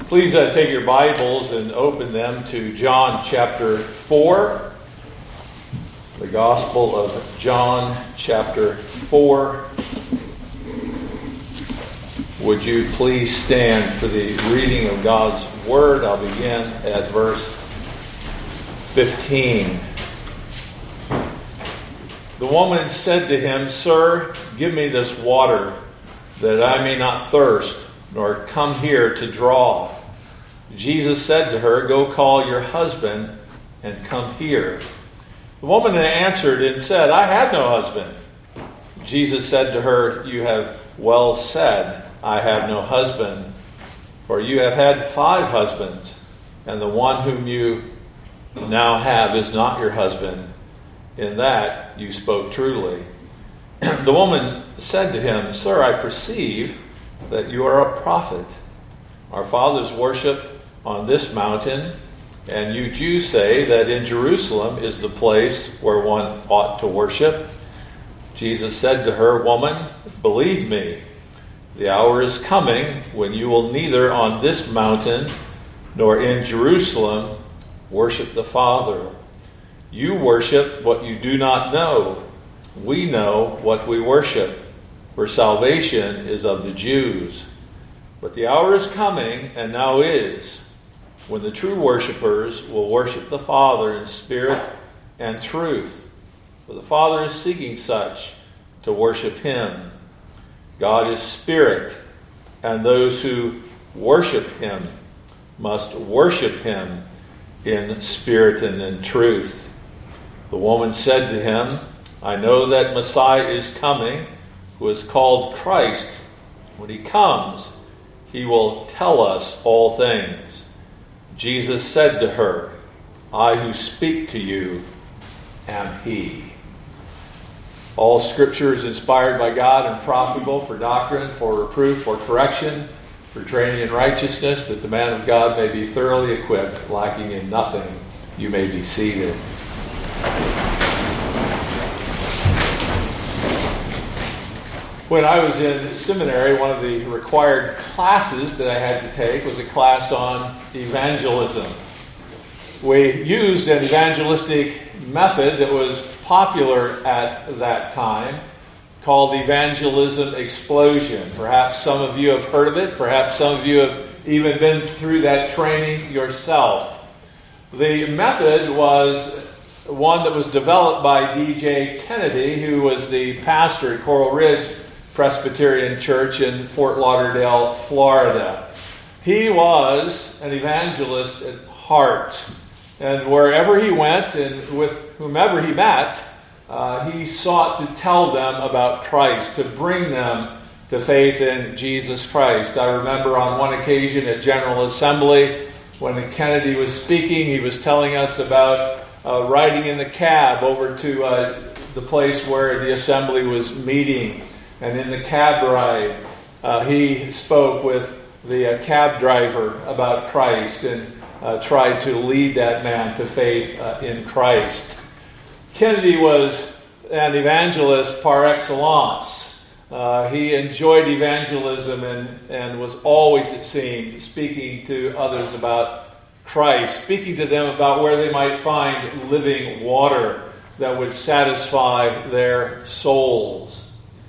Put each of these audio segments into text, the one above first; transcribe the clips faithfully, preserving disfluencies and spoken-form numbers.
Please uh, take your Bibles and open them to John chapter four. The Gospel of John chapter four. Would you please stand for the reading of God's Word? I'll begin at verse fifteen. The woman said to him, "Sir, give me this water, that I may not thirst, nor come here to draw." Jesus said to her, "Go call your husband and come here." The woman answered and said, "I have no husband." Jesus said to her, "You have well said, I have no husband, for you have had five husbands, and the one whom you now have is not your husband. In that you spoke truly." The woman said to him, "Sir, I perceive that you are a prophet. Our fathers worshipped on this mountain, and you Jews say that in Jerusalem is the place where one ought to worship." Jesus said to her, "Woman, believe me, the hour is coming when you will neither on this mountain nor in Jerusalem worship the Father. You worship what you do not know. We know what we worship, for salvation is of the Jews. But the hour is coming, and now is, when the true worshipers will worship the Father in spirit and truth. For the Father is seeking such to worship him. God is spirit, and those who worship him must worship him in spirit and in truth." The woman said to him, "I know that Messiah is coming, who is called Christ. When he comes, he will tell us all things." Jesus said to her, "I who speak to you am he." All Scripture is inspired by God and profitable for doctrine, for reproof, for correction, for training in righteousness, that the man of God may be thoroughly equipped, lacking in nothing. You may be seated. When I was in seminary, one of the required classes that I had to take was a class on evangelism. We used an evangelistic method that was popular at that time called Evangelism Explosion. Perhaps some of you have heard of it. Perhaps some of you have even been through that training yourself. The method was one that was developed by D J Kennedy, who was the pastor at Coral Ridge Presbyterian Church in Fort Lauderdale, Florida. He was an evangelist at heart, and wherever he went and with whomever he met, uh, he sought to tell them about Christ, to bring them to faith in Jesus Christ. I remember on one occasion at General Assembly, when Kennedy was speaking, he was telling us about uh, riding in the cab over to uh, the place where the assembly was meeting. And in the cab ride, uh, he spoke with the uh, cab driver about Christ and uh, tried to lead that man to faith uh, in Christ. Kennedy was an evangelist par excellence. Uh, he enjoyed evangelism and, and was always, it seemed, speaking to others about Christ, speaking to them about where they might find living water that would satisfy their souls.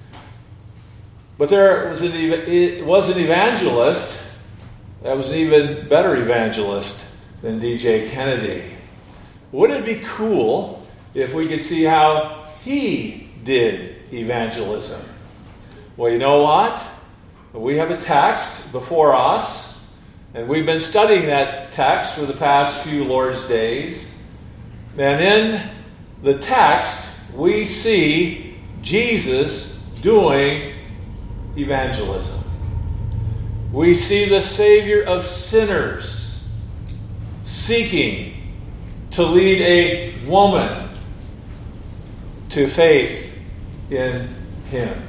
But there was an, it was an evangelist that was an even better evangelist than D J Kennedy. Wouldn't it be cool if we could see how he did evangelism? Well, you know what? We have a text before us, and we've been studying that text for the past few Lord's days. And in the text, we see Jesus doing evangelism. We see the Savior of sinners seeking to lead a woman to faith in him.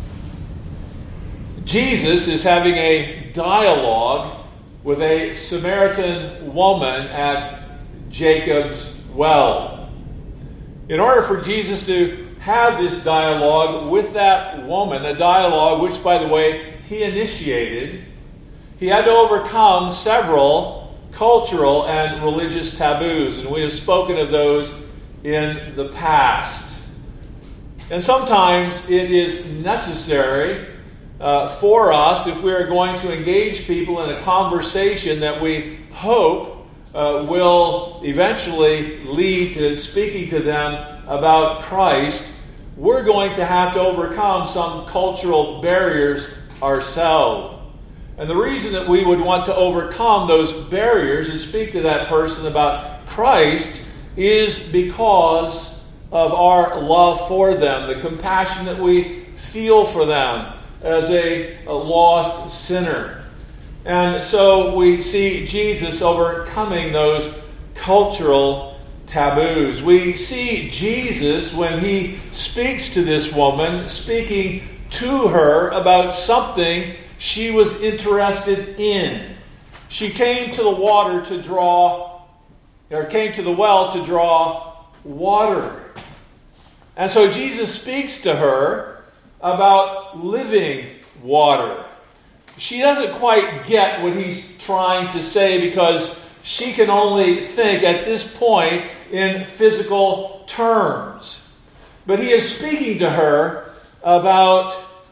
Jesus is having a dialogue with a Samaritan woman at Jacob's well. In order for Jesus to have this dialogue with that woman, a dialogue which, by the way, he initiated, he had to overcome several cultural and religious taboos, and we have spoken of those in the past. And sometimes it is necessary uh, for us, if we are going to engage people in a conversation that we hope uh, will eventually lead to speaking to them about Christ, we're going to have to overcome some cultural barriers ourselves. And the reason that we would want to overcome those barriers and speak to that person about Christ is because of our love for them, the compassion that we feel for them as a, a lost sinner. And so we see Jesus overcoming those cultural taboos. We see Jesus, when he speaks to this woman, speaking to her about something she was interested in. She came to the water to draw, or came to the well to draw water. And so Jesus speaks to her about living water. She doesn't quite get what he's trying to say because she can only think at this point in physical terms. But he is speaking to her about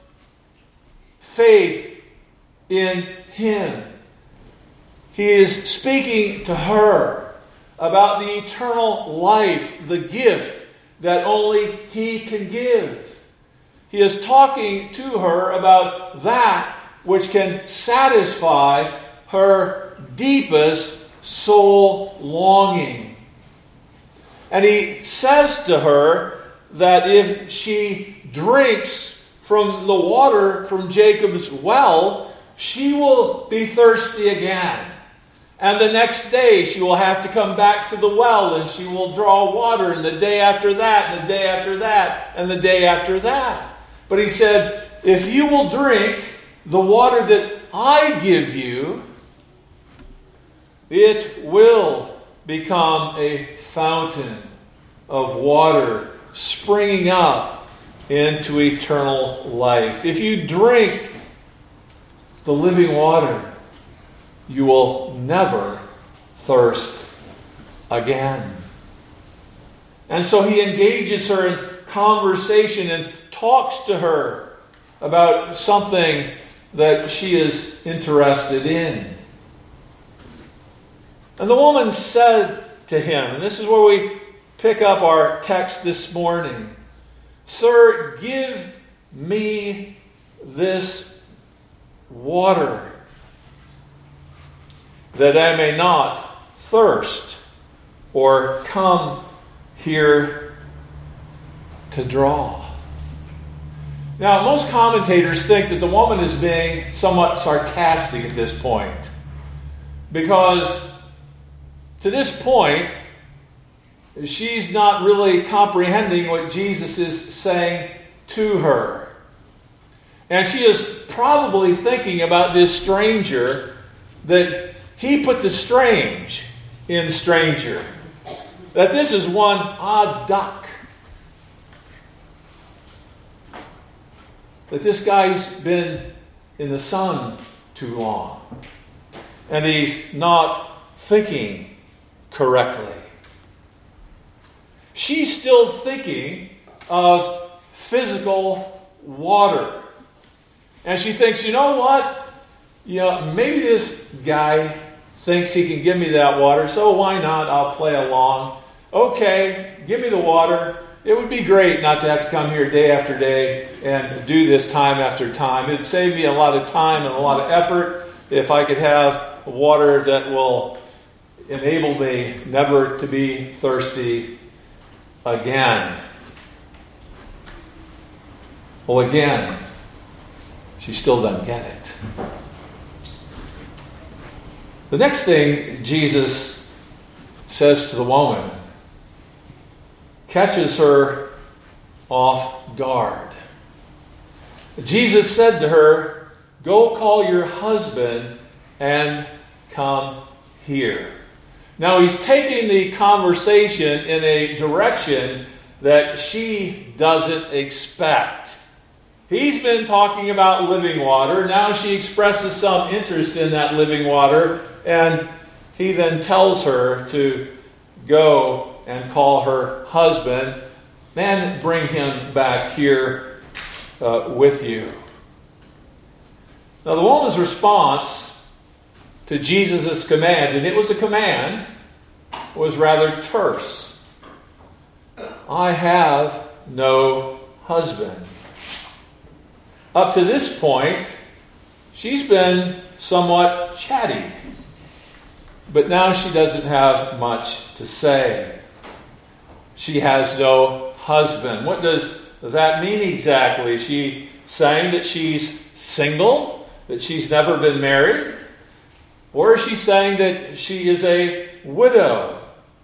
faith in him. He is speaking to her about the eternal life, the gift that only he can give. He is talking to her about that which can satisfy her deepest soul longing. And he says to her that if she drinks from the water from Jacob's well, she will be thirsty again. And the next day she will have to come back to the well and she will draw water, and the day after that, and the day after that, and the day after that. But he said, if you will drink the water that I give you, it will become a fountain of water springing up into eternal life. If you drink the living water, you will never thirst again. And so he engages her in conversation and talks to her about something that she is interested in. And the woman said to him, and this is where we pick up our text this morning, "Sir, give me this water, that I may not thirst or come here to draw." Now, most commentators think that the woman is being somewhat sarcastic at this point, because to this point, she's not really comprehending what Jesus is saying to her. And she is probably thinking about this stranger, that he put the strange in stranger. That this is one odd duck. That this guy's been in the sun too long. And he's not thinking correctly. She's still thinking of physical water. And she thinks, you know what? You know, maybe this guy thinks he can give me that water, so why not? I'll play along. Okay, give me the water. It would be great not to have to come here day after day and do this time after time. It'd save me a lot of time and a lot of effort if I could have water that will enable me never to be thirsty again. Well, again, she still doesn't get it. The next thing Jesus says to the woman catches her off guard. Jesus said to her, "Go call your husband and come here." Now he's taking the conversation in a direction that she doesn't expect. He's been talking about living water. Now she expresses some interest in that living water, and he then tells her to go and call her husband and bring him back here uh, with you. Now the woman's response to Jesus' command, and it was a command, was rather terse. I have no husband. Up to this point, she's been somewhat chatty, but now she doesn't have much to say. She has no husband. What does that mean exactly? Is she saying that she's single, that she's never been married? Or is she saying that she is a widow?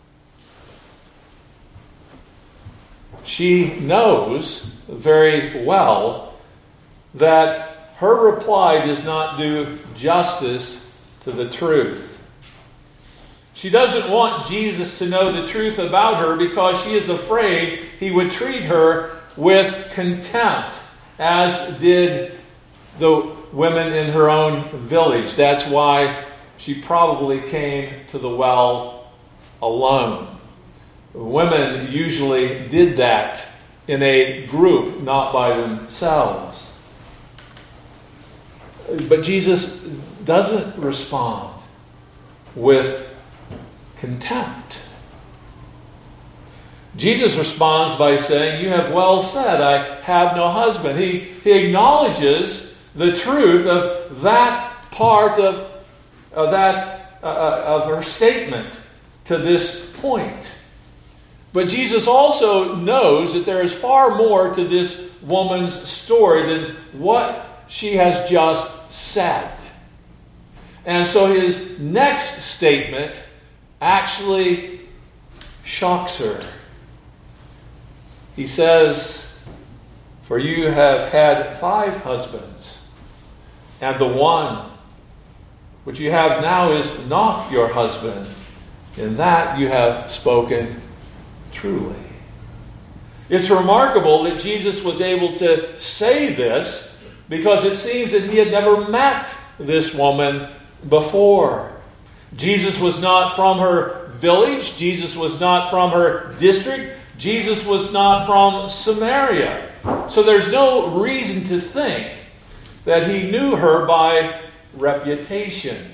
She knows very well that her reply does not do justice to the truth. She doesn't want Jesus to know the truth about her because she is afraid he would treat her with contempt, as did the women in her own village. That's why she probably came to the well alone. Women usually did that in a group, not by themselves. But Jesus doesn't respond with contempt. Jesus responds by saying, "You have well said, I have no husband." He, he acknowledges the truth of that part of, of, that, uh, of her statement to this point. But Jesus also knows that there is far more to this woman's story than what she has just said. And so his next statement actually shocks her. He says, "For you have had five husbands, and the one which you have now is not your husband. In that you have spoken truly." It's remarkable that Jesus was able to say this because it seems that he had never met this woman before. Jesus was not from her village. Jesus was not from her district. Jesus was not from Samaria. So there's no reason to think that he knew her by reputation.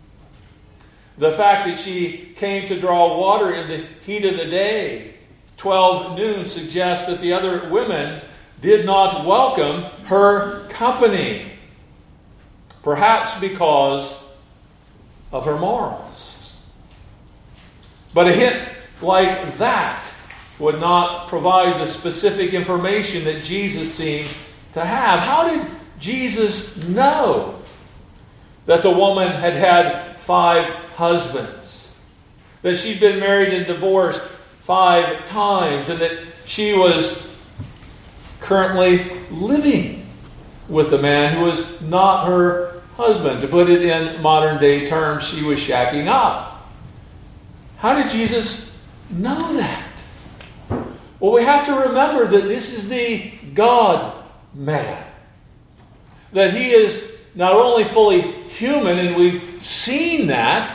The fact that she came to draw water in the heat of the day, twelve noon, suggests that the other women did not welcome her company. Perhaps because of her morals. But a hint like that would not provide the specific information that Jesus seemed to have. How did Jesus know that the woman had had five husbands? That she'd been married and divorced five times, and that she was currently living with a man who was not her husband. To put it in modern day terms, she was shacking up. How did Jesus know that? Well, we have to remember that this is the God-man. That he is not only fully human, and we've seen that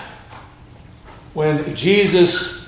when Jesus,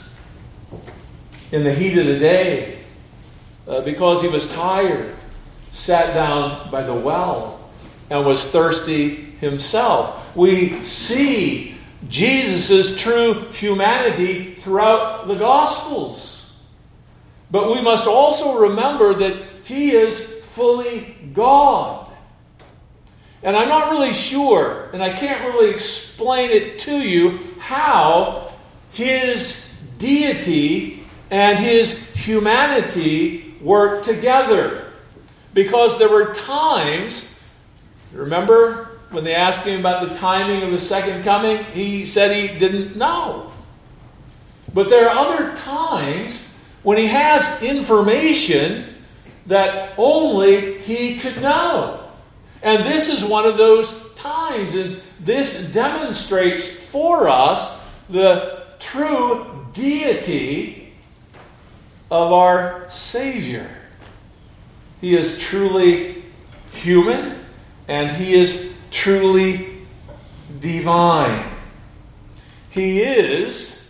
in the heat of the day, uh, because he was tired, sat down by the well and was thirsty himself. We see Jesus' true humanity throughout the Gospels. But we must also remember that he is fully God. And I'm not really sure, and I can't really explain it to you, how his deity and his humanity work together. Because there were times, remember when they asked him about the timing of the second coming, he said he didn't know. But there are other times when he has information that only he could know. And this is one of those times, and this demonstrates for us the true deity of our Savior. He is truly human and he is truly divine. He is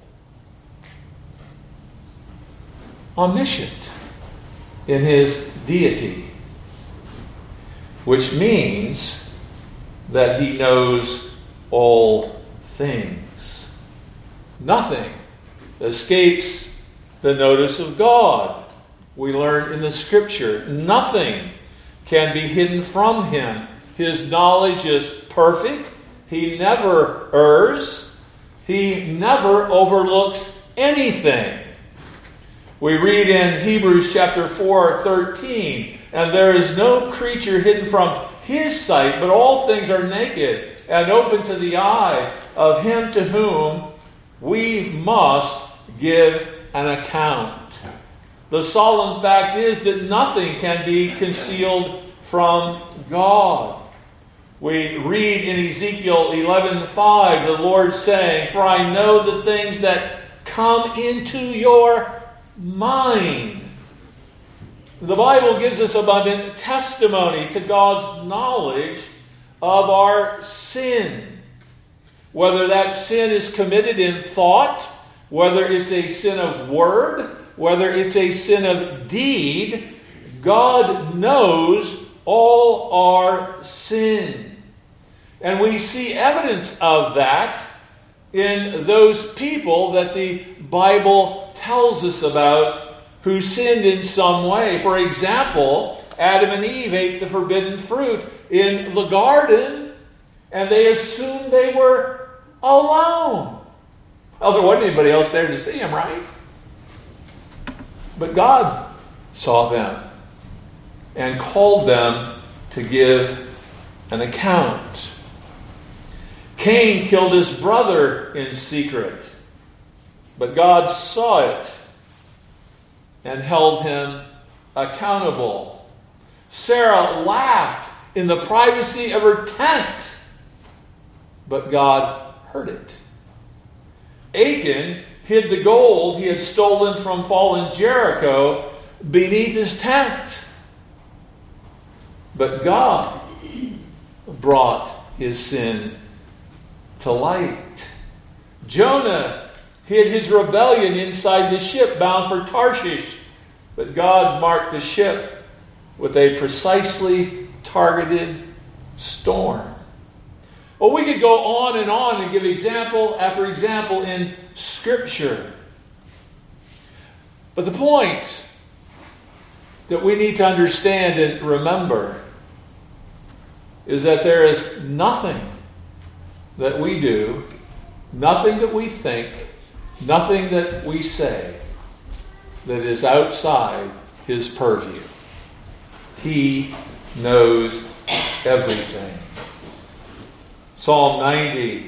omniscient in his deity, which means that he knows all things. Nothing escapes the notice of God. We learn in the Scripture, nothing can be hidden from him. His knowledge is perfect. He never errs. He never overlooks anything. We read in Hebrews chapter four, thirteen, and there is no creature hidden from his sight, but all things are naked and open to the eye of him to whom we must give an account. The solemn fact is that nothing can be concealed from God. We read in Ezekiel eleven five, the Lord saying, "For I know the things that come into your mind." The Bible gives us abundant testimony to God's knowledge of our sin. Whether that sin is committed in thought, whether it's a sin of word, whether it's a sin of deed, God knows all our sin. And we see evidence of that in those people that the Bible tells us about who sinned in some way. For example, Adam and Eve ate the forbidden fruit in the garden, and they assumed they were alone. Well, there wasn't anybody else there to see them, right? But God saw them and called them to give an account. Cain killed his brother in secret, but God saw it and held him accountable. Sarah laughed in the privacy of her tent, but God heard it. Achan hid the gold he had stolen from fallen Jericho beneath his tent, but God brought his sin to light. Jonah hid his rebellion inside the ship bound for Tarshish, but God marked the ship with a precisely targeted storm. Well, we could go on and on and give example after example in Scripture. But the point that we need to understand and remember is that there is nothing that we do, nothing that we think, nothing that we say that is outside his purview. He knows everything. Psalm ninety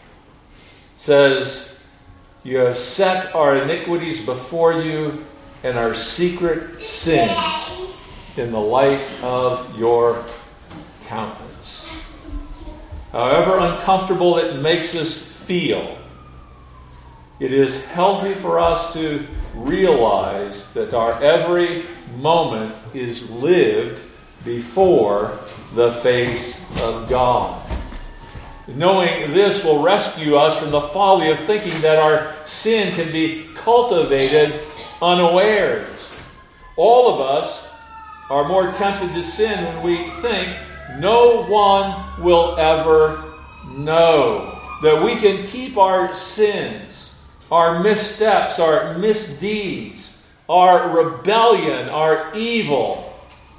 says, "You have set our iniquities before you and our secret sins in the light of your countenance." However uncomfortable it makes us feel, it is healthy for us to realize that our every moment is lived before the face of God. Knowing this will rescue us from the folly of thinking that our sin can be cultivated unawares. All of us are more tempted to sin when we think no one will ever know. That we can keep our sins, our missteps, our misdeeds, our rebellion, our evil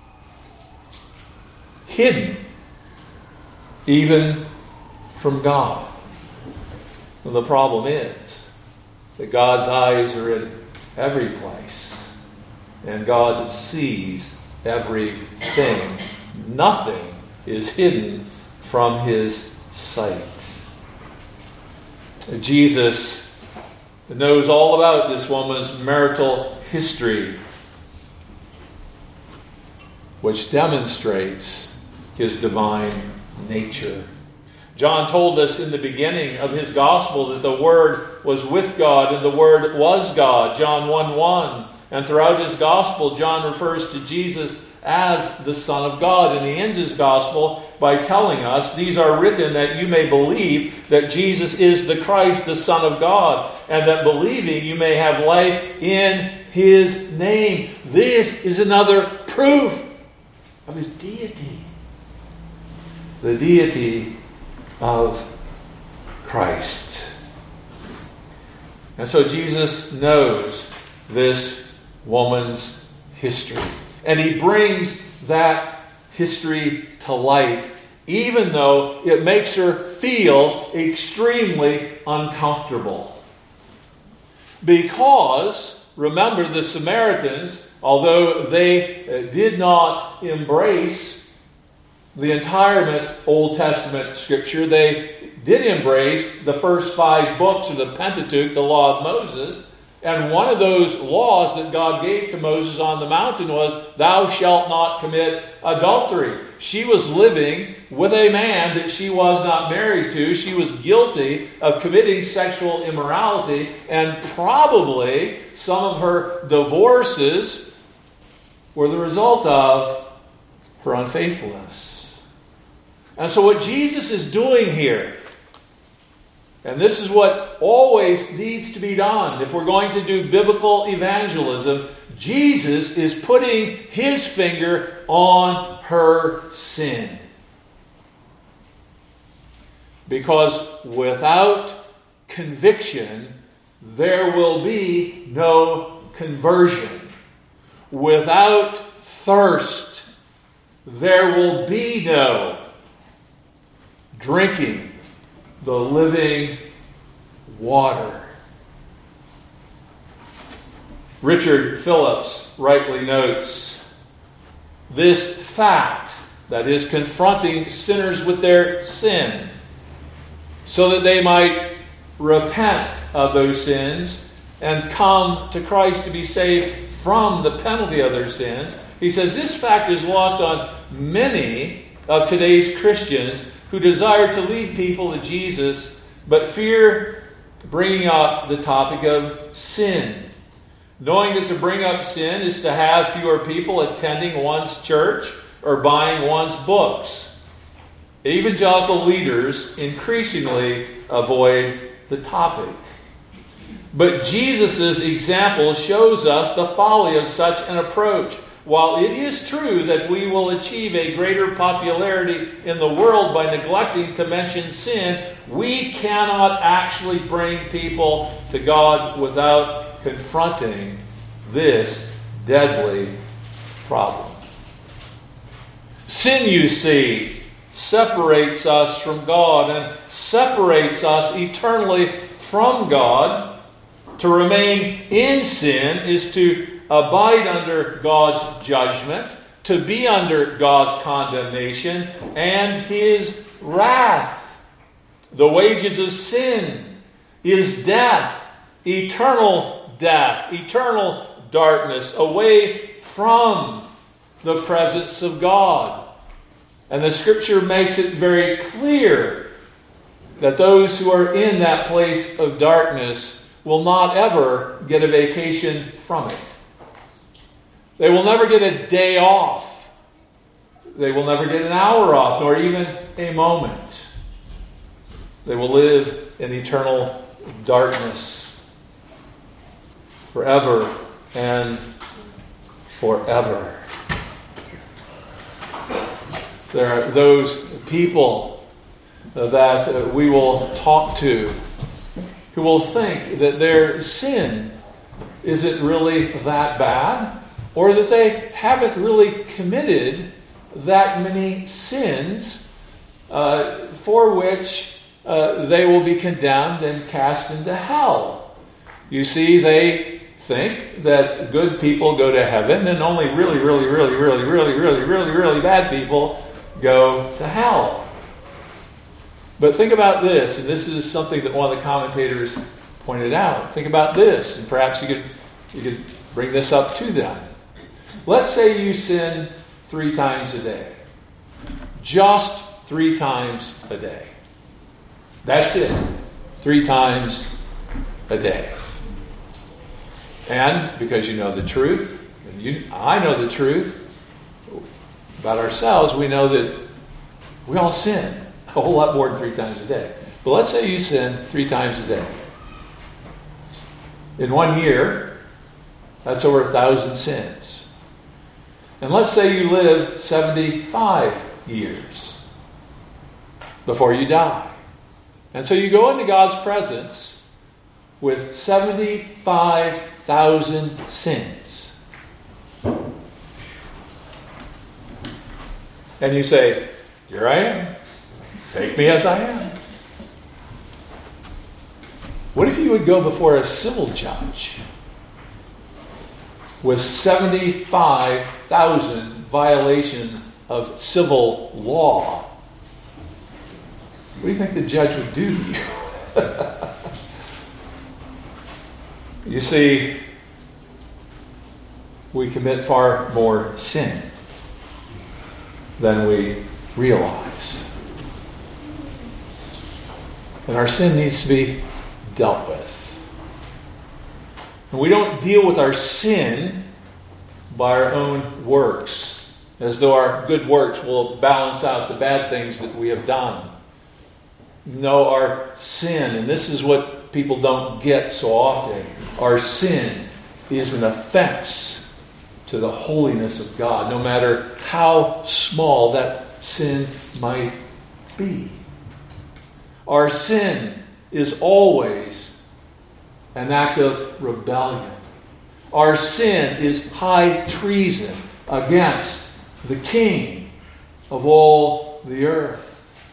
hidden even from God. Well, the problem is that God's eyes are in every place, and God sees everything. Nothing is hidden from his sight. Jesus knows all about this woman's marital history, which demonstrates his divine nature. John told us in the beginning of his gospel that the Word was with God and the Word was God, John one one. And throughout his gospel, John refers to Jesus as the Son of God. And he ends his gospel by telling us, these are written that you may believe that Jesus is the Christ, the Son of God, and that believing you may have life in his name. This is another proof of his deity. The deity of Christ. And so Jesus knows this woman's history. And he brings that history to light, even though it makes her feel extremely uncomfortable. Because, remember, the Samaritans, although they did not embrace the entire Old Testament Scripture, they did embrace the first five books of the Pentateuch, the law of Moses. And one of those laws that God gave to Moses on the mountain was, thou shalt not commit adultery. She was living with a man that she was not married to. She was guilty of committing sexual immorality, and probably some of her divorces were the result of her unfaithfulness. And so what Jesus is doing here, and this is what always needs to be done if we're going to do biblical evangelism, Jesus is putting his finger on her sin. Because without conviction, there will be no conversion. Without thirst, there will be no drinking the living water. Richard Phillips rightly notes, this fact, that is, confronting sinners with their sin, so that they might repent of those sins and come to Christ to be saved from the penalty of their sins. He says this fact is lost on many of today's Christians who desire to lead people to Jesus, but fear bringing up the topic of sin. Knowing that to bring up sin is to have fewer people attending one's church or buying one's books. Evangelical leaders increasingly avoid the topic. But Jesus' example shows us the folly of such an approach. While it is true that we will achieve a greater popularity in the world by neglecting to mention sin, we cannot actually bring people to God without confronting this deadly problem. Sin, you see, separates us from God and separates us eternally from God. To remain in sin is to abide under God's judgment, to be under God's condemnation and his wrath. The wages of sin is death, eternal death, eternal darkness, away from the presence of God. And the Scripture makes it very clear that those who are in that place of darkness will not ever get a vacation from it. They will never get a day off. They will never get an hour off, nor even a moment. They will live in eternal darkness forever and forever. There are those people that we will talk to who will think that their sin isn't really that bad, or that they haven't really committed that many sins uh, for which uh, they will be condemned and cast into hell. You see, they think that good people go to heaven and only really, really, really, really, really, really, really, really bad people go to hell. But think about this, and this is something that one of the commentators pointed out. Think about this, and perhaps you could you could bring this up to them. Let's say you sin three times a day. Just three times a day. That's it. Three times a day. And because you know the truth, and you, I know the truth, about ourselves, we know that we all sin a whole lot more than three times a day. But let's say you sin three times a day. In one year, that's over a thousand sins. And let's say you live seventy-five years before you die. And so you go into God's presence with seventy-five thousand sins. And you say, here I am. Take me as I am. What if you would go before a civil judge with seventy-five thousand violation of civil law? What do you think the judge would do to you? You see, we commit far more sin than we realize. And our sin needs to be dealt with. And we don't deal with our sin by our own works, as though our good works will balance out the bad things that we have done. No, our sin, and this is what people don't get so often, our sin is an offense to the holiness of God, no matter how small that sin might be. Our sin is always an act of rebellion. Our sin is high treason against the King of all the earth.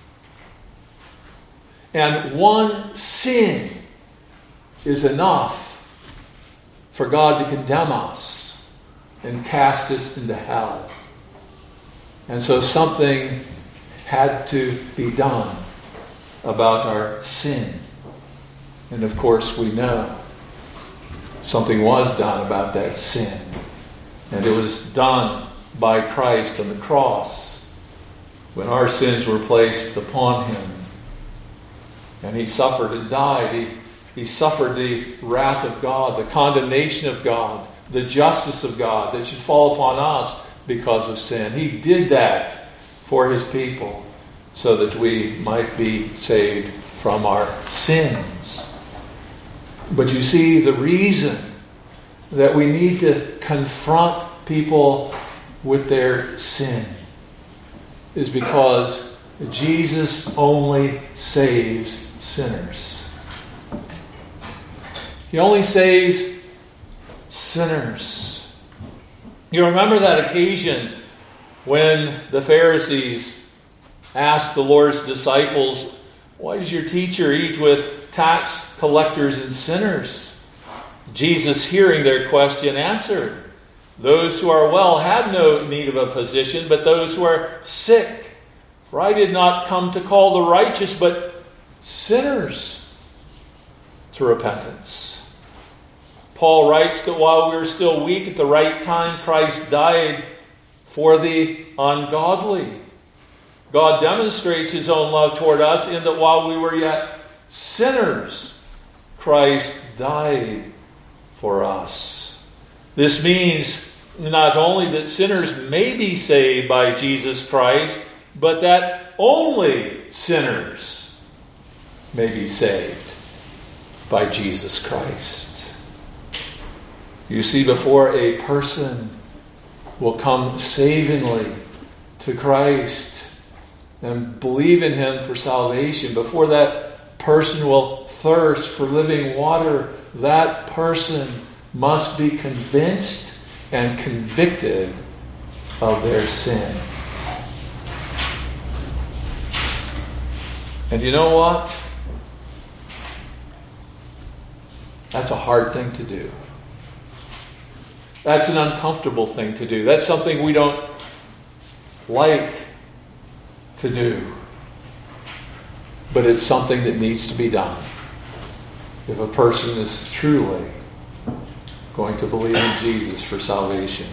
And one sin is enough for God to condemn us and cast us into hell. And so something had to be done about our sin. And of course we know something was done about that sin. And it was done by Christ on the cross when our sins were placed upon him. And he suffered and died. He, he suffered the wrath of God, the condemnation of God, the justice of God that should fall upon us because of sin. He did that for his people so that we might be saved from our sins. But you see, the reason that we need to confront people with their sin is because Jesus only saves sinners. He only saves sinners. You remember that occasion when the Pharisees asked the Lord's disciples, "Why does your teacher eat with tax collectors and sinners?" Jesus, hearing their question, answered, "Those who are well have no need of a physician, but those who are sick. For I did not come to call the righteous, but sinners to repentance." Paul writes that while we were still weak, at the right time, Christ died for the ungodly. God demonstrates his own love toward us in that while we were yet sinners, Christ died for us. This means not only that sinners may be saved by Jesus Christ, but that only sinners may be saved by Jesus Christ. You see, before a person will come savingly to Christ and believe in him for salvation, before that person will thirst for living water, that person must be convinced and convicted of their sin. And you know what? That's a hard thing to do. That's an uncomfortable thing to do. That's something we don't like to do. But it's something that needs to be done if a person is truly going to believe in Jesus for salvation.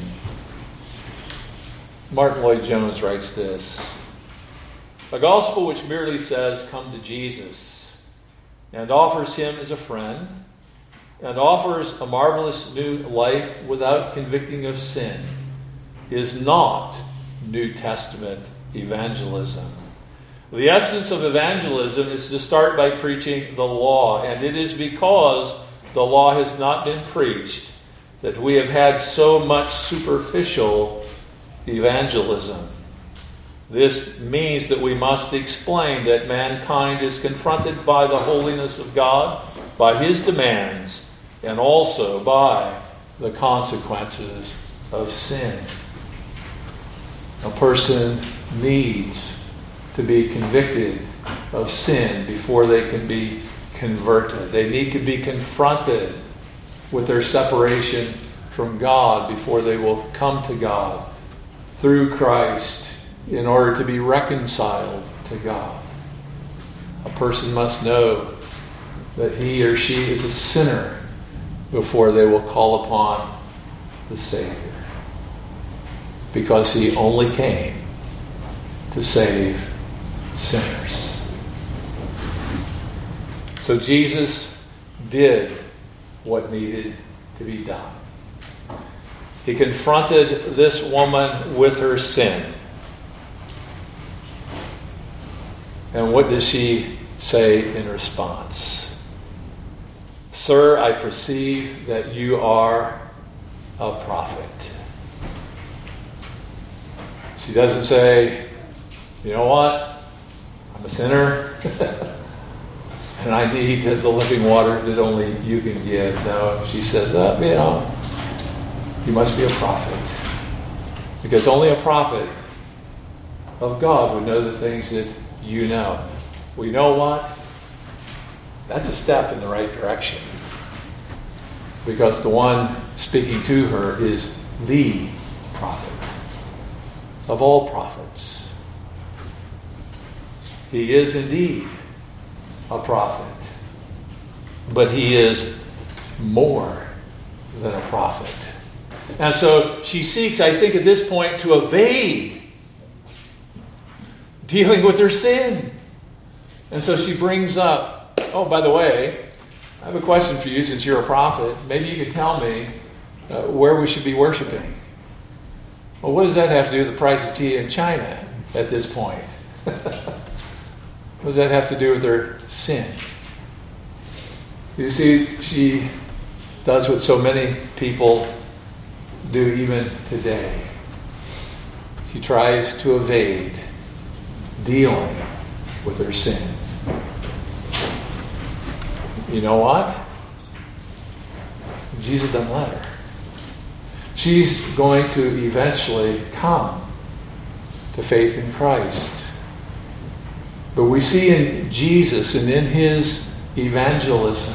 Martin Lloyd-Jones writes this: "A gospel which merely says, 'Come to Jesus,' and offers him as a friend, and offers a marvelous new life without convicting of sin, is not New Testament evangelism. The essence of evangelism is to start by preaching the law, and it is because the law has not been preached that we have had so much superficial evangelism. This means that we must explain that mankind is confronted by the holiness of God, by His demands, and also by the consequences of sin. A person needs to be convicted of sin before they can be converted. They need to be confronted with their separation from God before they will come to God through Christ in order to be reconciled to God. A person must know that he or she is a sinner before they will call upon the Savior, because He only came to save sinners. So Jesus did what needed to be done. He confronted this woman with her sin. And what does she say in response? Sir, I perceive that you are a prophet. She doesn't say, you know what? I'm a sinner. And I need the living water that only you can give. No, she says, uh, you know, you must be a prophet. Because only a prophet of God would know the things that you know. Well, you know what? That's a step in the right direction. Because the one speaking to her is the prophet of all prophets. He is indeed a prophet, but he is more than a prophet. And so she seeks, I think, at this point to evade dealing with her sin. And so she brings up, oh, by the way, I have a question for you since you're a prophet. Maybe you could tell me uh, where we should be worshiping. Well, what does that have to do with the price of tea in China at this point? What does that have to do with her sin? You see, she does what so many people do even today. She tries to evade dealing with her sin. You know what? Jesus doesn't let her. She's going to eventually come to faith in Christ. But we see in Jesus and in his evangelism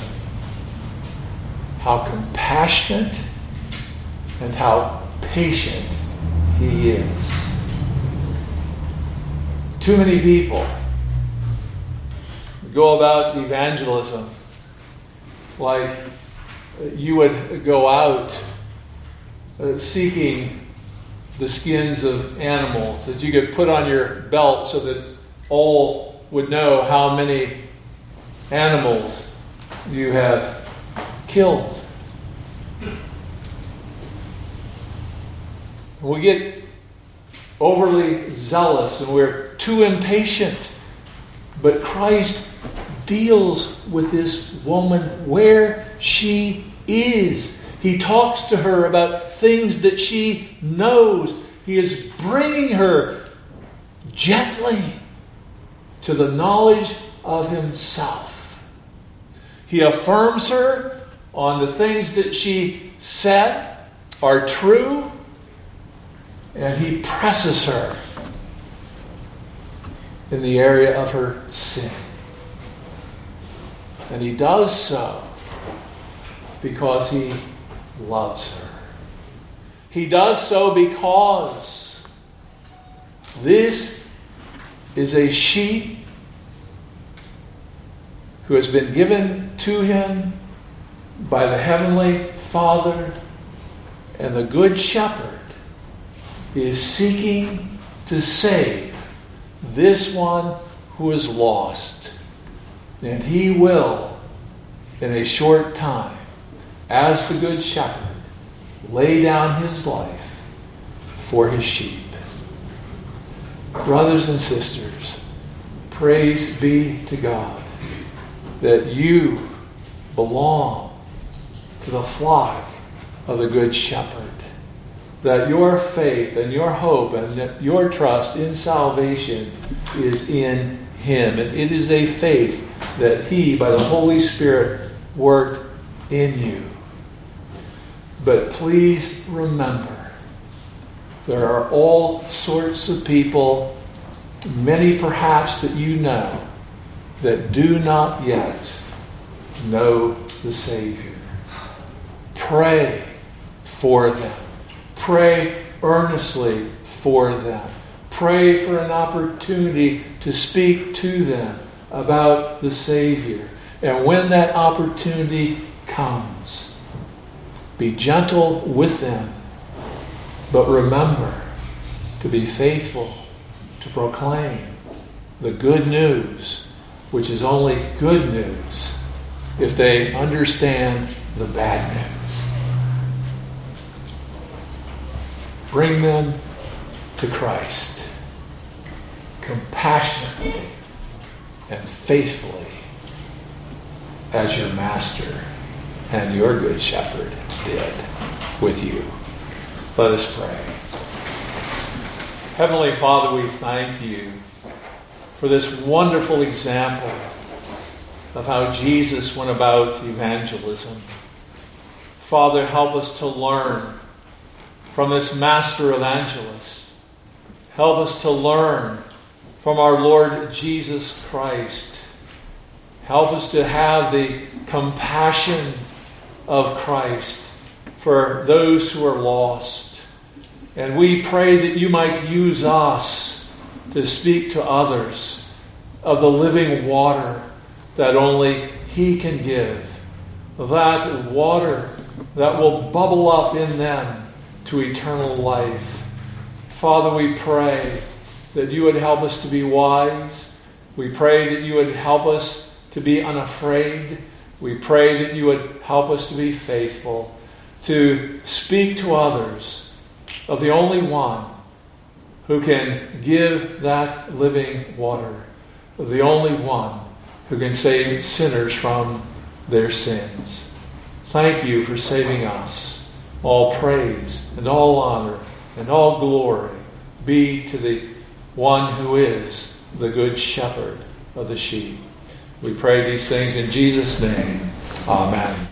how compassionate and how patient he is. Too many people go about evangelism like you would go out uh, seeking the skins of animals that you could put on your belt so that all would know how many animals you have killed. We get overly zealous and we're too impatient. But Christ deals with this woman where she is. He talks to her about things that she knows. He is bringing her gently to the knowledge of himself. He affirms her on the things that she said are true, and he presses her in the area of her sin. And he does so because he loves her. He does so because this is a sheep who has been given to him by the Heavenly Father, and the Good Shepherd is seeking to save this one who is lost. And he will, in a short time, as the Good Shepherd, lay down his life for his sheep. Brothers and sisters, praise be to God that you belong to the flock of the Good Shepherd. That your faith and your hope and that your trust in salvation is in Him. And it is a faith that He, by the Holy Spirit, worked in you. But please remember, there are all sorts of people, many perhaps that you know, that do not yet know the Savior. Pray for them. Pray earnestly for them. Pray for an opportunity to speak to them about the Savior. And when that opportunity comes, be gentle with them, but remember to be faithful to proclaim the good news, which is only good news if they understand the bad news. Bring them to Christ compassionately and faithfully as your Master and your Good Shepherd did with you. Let us pray. Heavenly Father, we thank you for this wonderful example of how Jesus went about evangelism. Father, help us to learn from this master evangelist. Help us to learn from our Lord Jesus Christ. Help us to have the compassion of Christ for those who are lost. And we pray that you might use us to speak to others of the living water that only He can give. That water that will bubble up in them to eternal life. Father, we pray that you would help us to be wise. We pray that you would help us to be unafraid. We pray that you would help us to be faithful, to speak to others of the only one who can give that living water, of the only one who can save sinners from their sins. Thank you for saving us. All praise and all honor and all glory be to the one who is the Good Shepherd of the sheep. We pray these things in Jesus' name. Amen.